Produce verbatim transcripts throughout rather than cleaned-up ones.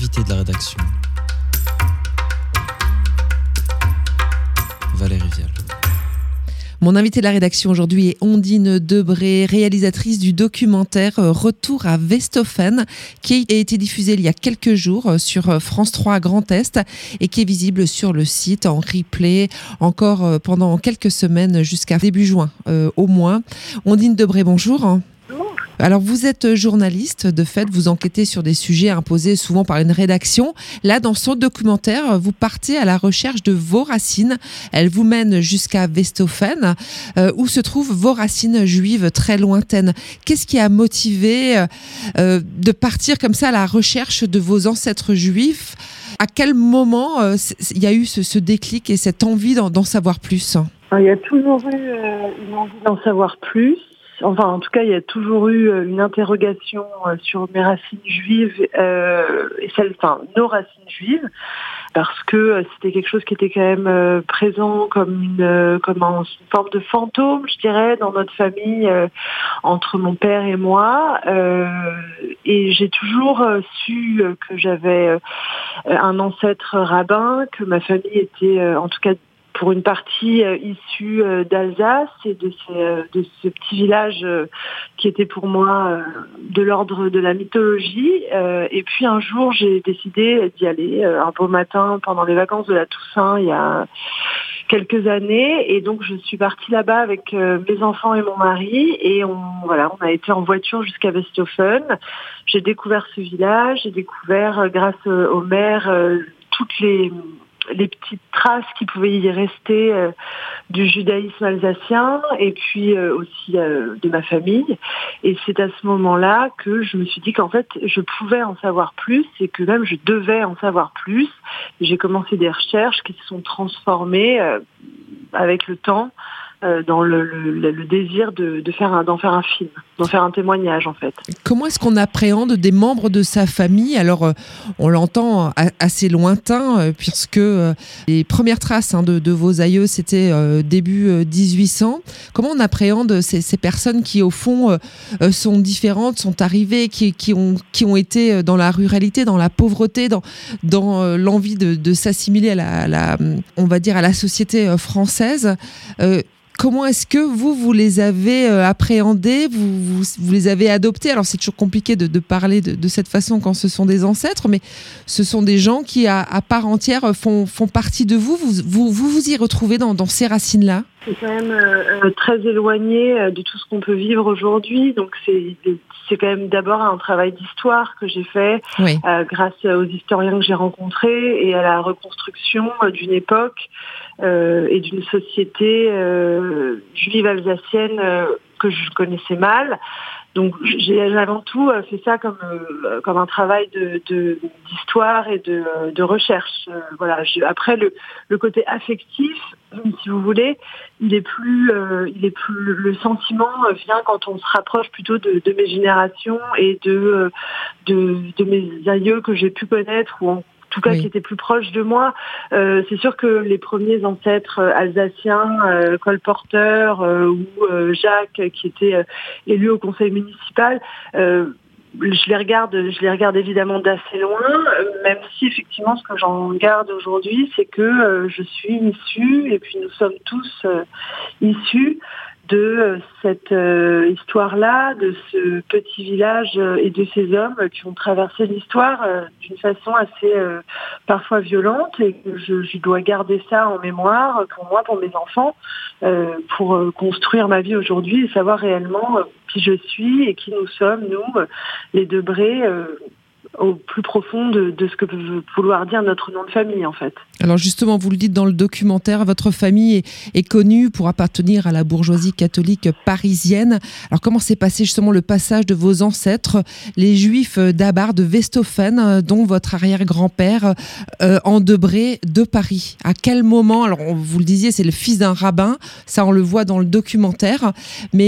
invité de la rédaction, Valérie Vial. Mon invitée de la rédaction aujourd'hui est Ondine Debré, réalisatrice du documentaire Retour à Westhoffen, qui a été diffusé il y a quelques jours sur France trois Grand Est et qui est visible sur le site en replay encore pendant quelques semaines jusqu'à début juin euh, au moins. Ondine Debré, bonjour. Alors vous êtes journaliste, de fait, vous enquêtez sur des sujets imposés souvent par une rédaction. Là, dans ce documentaire, vous partez à la recherche de vos racines. Elle vous mène jusqu'à Westhoffen, euh, où se trouvent vos racines juives très lointaines. Qu'est-ce qui a motivé euh, de partir comme ça à la recherche de vos ancêtres juifs ? À quel moment euh, il y a eu ce, ce déclic et cette envie d'en, d'en savoir plus ? Il y a toujours eu euh, une envie d'en savoir plus. Enfin, en tout cas, il y a toujours eu une interrogation sur mes racines juives euh, et celles, enfin, nos racines juives, parce que c'était quelque chose qui était quand même présent comme une, comme une forme de fantôme, je dirais, dans notre famille, euh, entre mon père et moi. Euh, et j'ai toujours su que j'avais un ancêtre rabbin, que ma famille était, en tout cas, pour une partie euh, issue euh, d'Alsace et de, ces, euh, de ce petit village euh, qui était pour moi euh, de l'ordre de la mythologie. Euh, et puis un jour, j'ai décidé d'y aller euh, un beau matin pendant les vacances de la Toussaint il y a quelques années. Et donc, je suis partie là-bas avec euh, mes enfants et mon mari. Et on, voilà, on a été en voiture jusqu'à Westhoffen. J'ai découvert ce village. J'ai découvert, euh, grâce euh, au maire, euh, toutes les... les petites traces qui pouvaient y rester euh, du judaïsme alsacien et puis euh, aussi euh, de ma famille. Et c'est à ce moment-là que je me suis dit qu'en fait, je pouvais en savoir plus et que même je devais en savoir plus. Et j'ai commencé des recherches qui se sont transformées euh, avec le temps euh, dans le, le, le désir de, de faire un, d'en faire un film, d'en faire un témoignage en fait. Comment est-ce qu'on appréhende des membres de sa famille ? Alors, euh, on l'entend assez lointain, euh, puisque euh, les premières traces hein, de, de vos aïeux, c'était euh, début euh, dix-huit cents. Comment on appréhende ces, ces personnes qui, au fond, euh, sont différentes, sont arrivées, qui, qui, ont, qui ont été dans la ruralité, dans la pauvreté, dans, dans euh, l'envie de, de s'assimiler à la, à la, on va dire, à la société euh, française euh, Comment est-ce que vous, vous les avez euh, appréhendés, vous, vous, vous les avez adoptés ? Alors, c'est toujours compliqué de, de parler de, de cette façon quand ce sont des ancêtres, mais ce sont des gens qui, à, à part entière, font, font partie de vous. Vous vous, vous, vous y retrouvez dans, dans ces racines-là ? C'est quand même euh, très éloigné de tout ce qu'on peut vivre aujourd'hui. Donc, c'est, c'est quand même d'abord un travail d'histoire que j'ai fait oui. euh, grâce aux historiens que j'ai rencontrés et à la reconstruction d'une époque euh, et d'une société euh, juive alsacienne euh, que je connaissais mal. Donc j'ai avant tout fait ça comme euh, comme un travail de, de d'histoire et de, de recherche. Euh, voilà. Je, après le le côté affectif, si vous voulez, il est plus euh, il est plus le sentiment vient quand on se rapproche plutôt de, de mes générations et de de de mes aïeux que j'ai pu connaître ou en tout cas oui. qui étaient plus proches de moi. Euh, c'est sûr que les premiers ancêtres alsaciens, euh, colporteurs euh, ou euh, Jacques, qui était euh, élu au conseil municipal, euh, je les regarde, je les regarde évidemment d'assez loin, même si effectivement ce que j'en garde aujourd'hui, c'est que euh, je suis issue, et puis nous sommes tous euh, issus de cette euh, histoire-là, de ce petit village euh, et de ces hommes qui ont traversé l'histoire euh, d'une façon assez euh, parfois violente, et que je, je dois garder ça en mémoire pour moi, pour mes enfants, euh, pour euh, construire ma vie aujourd'hui et savoir réellement euh, qui je suis et qui nous sommes, nous, euh, les Debré, euh, au plus profond de, de ce que peut vouloir dire notre nom de famille, en fait. Alors justement, vous le dites dans le documentaire, votre famille est, est connue pour appartenir à la bourgeoisie catholique parisienne. Alors comment s'est passé justement le passage de vos ancêtres, les Juifs d'Abar, de Westhoffen, dont votre arrière-grand-père, euh, en Debré, de Paris ? À quel moment, alors vous le disiez, c'est le fils d'un rabbin, ça on le voit dans le documentaire, mais euh,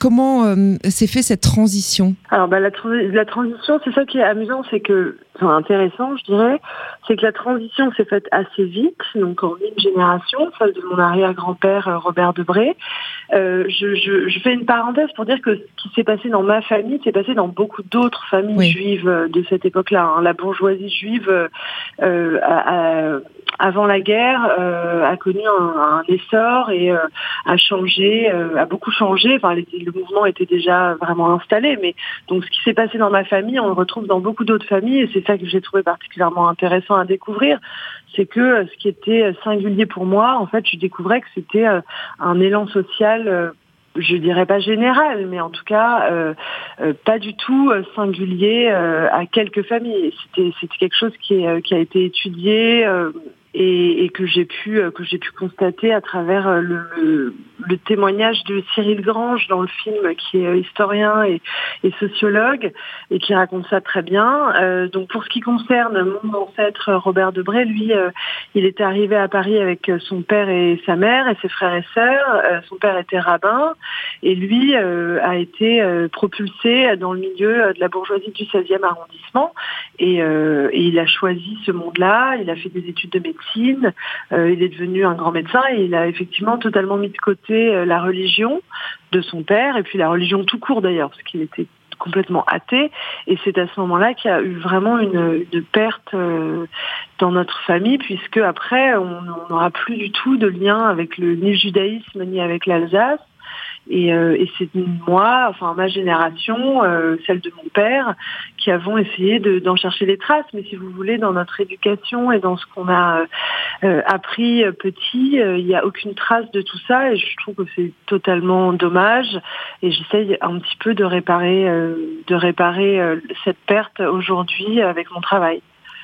comment euh, s'est fait cette transition ? Alors bah, la, tra- la transition, c'est ça qui est amusant, c'est que, enfin intéressant je dirais, c'est que la transition s'est faite assez vite, donc en une génération, celle de mon arrière-grand-père euh, Robert Debré. Euh, je, je, je fais une parenthèse pour dire que ce qui s'est passé dans ma famille s'est passé dans beaucoup d'autres familles oui. juives de cette époque-là. Hein. La bourgeoisie juive, euh, a, a, avant la guerre, euh, a connu un, un essor et euh, a changé, euh, a beaucoup changé. Enfin, les, le mouvement était déjà vraiment installé, mais donc ce qui s'est passé dans ma famille, on le retrouve dans beaucoup d'autres familles, et c'est ça que j'ai trouvé particulièrement intéressant à découvrir. C'est que ce qui était singulier pour moi, en fait, je découvrais que c'était un élan social, je dirais pas général, mais en tout cas euh, euh, pas du tout singulier euh, à quelques familles. C'était, c'était quelque chose qui, est, qui a été étudié euh, et, et que j'ai pu que j'ai pu constater à travers le, le, le témoignage de Cyril Grange dans le film, qui est historien et, et sociologue et qui raconte ça très bien. Euh, donc pour ce qui concerne mon ancêtre Robert Debré, lui, euh, il était arrivé à Paris avec son père et sa mère et ses frères et sœurs. Euh, son père était rabbin et lui euh, a été euh, propulsé dans le milieu de la bourgeoisie du seizième arrondissement et, euh, et il a choisi ce monde-là. Il a fait des études de médecine. Euh, il est devenu un grand médecin et il a effectivement totalement mis de côté euh, la religion de son père et puis la religion tout court d'ailleurs, parce qu'il était complètement athée, et c'est à ce moment-là qu'il y a eu vraiment une, une perte euh, dans notre famille, puisque après on n'aura plus du tout de lien avec le, ni le judaïsme ni avec l'Alsace. Et, euh, et c'est moi, enfin ma génération, euh, celle de mon père, qui avons essayé de, d'en chercher les traces. Mais si vous voulez, dans notre éducation et dans ce qu'on a euh, appris petit, euh, il n'y a aucune trace de tout ça. Et je trouve que c'est totalement dommage. Et j'essaye un petit peu de réparer, euh, de réparer euh, cette perte aujourd'hui avec mon travail.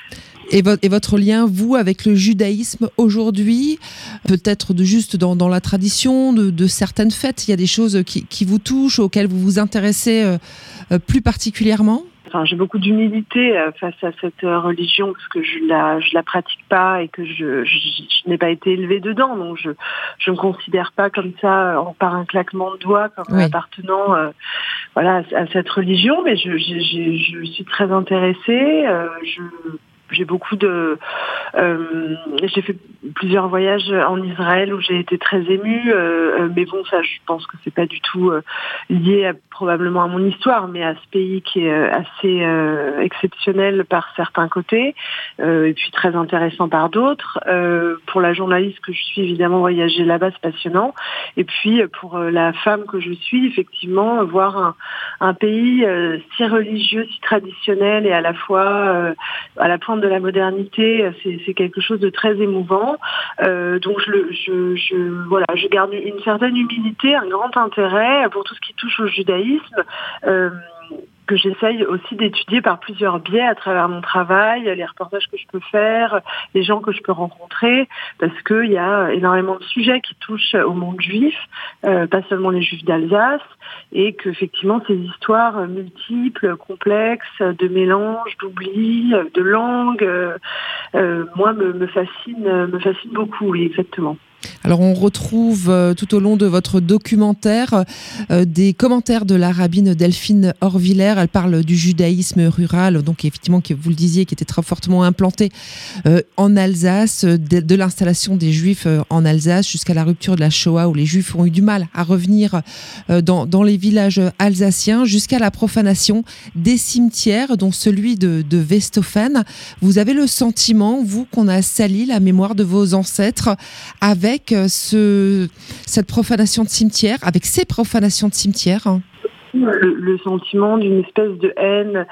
Et, vo- et votre lien, vous, avec le judaïsme aujourd'hui, peut-être de juste dans, dans la tradition de, de certaines fêtes, il y a des choses qui, qui vous touchent, auxquelles vous vous intéressez euh, plus particulièrement ? Enfin, j'ai beaucoup d'humilité face à cette religion parce que je la je la pratique pas et que je, je, je n'ai pas été élevée dedans, donc je je me considère pas comme ça par un claquement de doigts comme oui. appartenant euh, voilà à cette religion, mais je je, je, je suis très intéressée. Euh, je J'ai beaucoup de, euh, j'ai fait plusieurs voyages en Israël où j'ai été très émue, euh, mais bon, ça, je pense que c'est pas du tout euh, lié à, probablement à mon histoire, mais à ce pays qui est assez euh, exceptionnel par certains côtés, euh, et puis très intéressant par d'autres. Euh, pour la journaliste que je suis, évidemment, voyager là-bas, c'est passionnant. Et puis pour la femme que je suis, effectivement, voir un, un pays euh, si religieux, si traditionnel, et à la fois euh, à la pointe de la modernité, c'est, c'est quelque chose de très émouvant. Euh, donc je, je, je, voilà, je garde une certaine humilité, un grand intérêt pour tout ce qui touche au judaïsme, euh, que j'essaye aussi d'étudier par plusieurs biais à travers mon travail, les reportages que je peux faire, les gens que je peux rencontrer, parce qu'il y a énormément de sujets qui touchent au monde juif, euh, pas seulement les juifs d'Alsace, et qu'effectivement ces histoires multiples, complexes, de mélange, d'oubli, de langue, euh, euh, moi me, me fascine, me fascine beaucoup, oui, exactement. Alors on retrouve euh, tout au long de votre documentaire euh, des commentaires de la rabbine Delphine Horviller. Elle parle du judaïsme rural, donc effectivement, que vous le disiez, qui était très fortement implanté euh, en Alsace, de, de l'installation des Juifs euh, en Alsace jusqu'à la rupture de la Shoah, où les Juifs ont eu du mal à revenir euh, dans, dans les villages alsaciens, jusqu'à la profanation des cimetières, dont celui de, de Westhofen. Vous avez le sentiment, vous, qu'on a sali la mémoire de vos ancêtres avec avec ce, cette profanation de cimetière, avec ces profanations de cimetière? Le, le sentiment d'une espèce de haine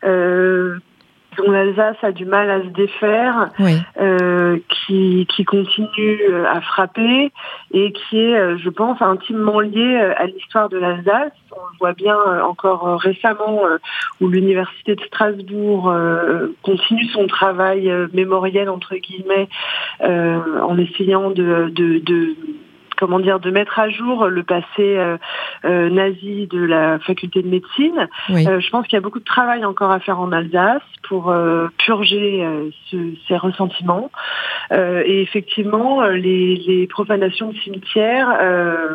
euh, dont l'Alsace a du mal à se défaire, oui. euh, qui, qui continue à frapper et qui est, je pense, intimement lié à l'histoire de l'Alsace. On le voit bien encore récemment où l'Université de Strasbourg euh, continue son travail mémoriel, entre guillemets, euh, en essayant de... de, de comment dire, de mettre à jour le passé euh, euh, nazi de la faculté de médecine. Oui. Euh, je pense qu'il y a beaucoup de travail encore à faire en Alsace pour euh, purger euh, ce, ces ressentiments. Euh, et effectivement, les, les profanations de cimetières, euh,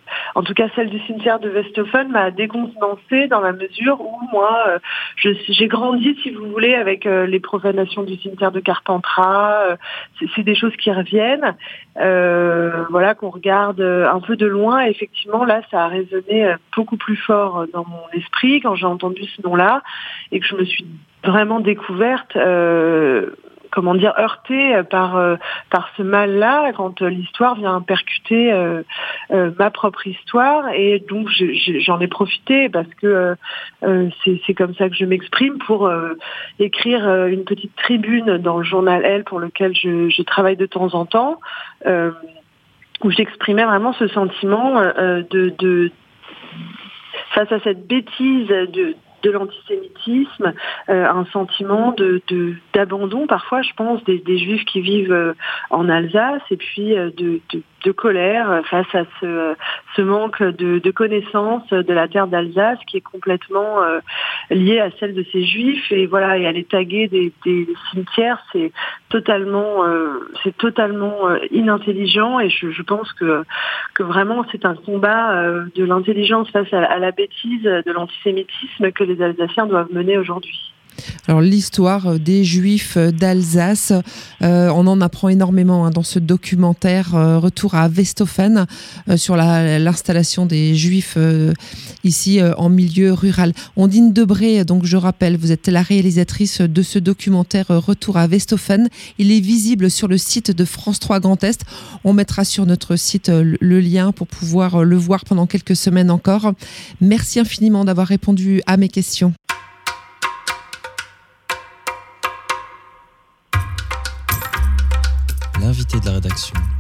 en tout cas celle du cimetière de Westhoffen m'a décontenancée dans la mesure où moi, euh, je, j'ai grandi, si vous voulez, avec euh, les profanations du cimetière de Carpentras. Euh, c'est, c'est des choses qui reviennent, euh, voilà, qu'on regarde un peu de loin. Et effectivement, là, ça a résonné beaucoup plus fort dans mon esprit quand j'ai entendu ce nom-là et que je me suis vraiment découverte. Euh, comment dire, heurtée par euh, par ce mal-là quand euh, l'histoire vient percuter euh, euh, ma propre histoire, et donc je, je, j'en ai profité parce que euh, c'est, c'est comme ça que je m'exprime pour euh, écrire euh, une petite tribune dans le journal Elle pour lequel je, je travaille de temps en temps, euh, où j'exprimais vraiment ce sentiment euh, de, de face à cette bêtise de de l'antisémitisme, euh, un sentiment de, de d'abandon parfois, je pense, des, des Juifs qui vivent euh, en Alsace, et puis euh, de, de, de colère face à ce, ce manque de, de connaissance de la terre d'Alsace qui est complètement euh, liée à celle de ces Juifs. Et voilà, et aller taguer des, des cimetières, c'est totalement, euh, c'est totalement euh, inintelligent. Et je, je pense que que vraiment c'est un combat euh, de l'intelligence face à, à la bêtise de l'antisémitisme que les Alsaciens doivent mener aujourd'hui. Alors l'histoire des Juifs d'Alsace, euh, on en apprend énormément hein, dans ce documentaire euh, Retour à Westhoffen euh, sur la, l'installation des Juifs euh, ici euh, en milieu rural. Ondine Debré, donc je rappelle, vous êtes la réalisatrice de ce documentaire euh, Retour à Westhoffen. Il est visible sur le site de France trois Grand Est. On mettra sur notre site euh, le lien pour pouvoir euh, le voir pendant quelques semaines encore. Merci infiniment d'avoir répondu à mes questions. L'invité de la rédaction.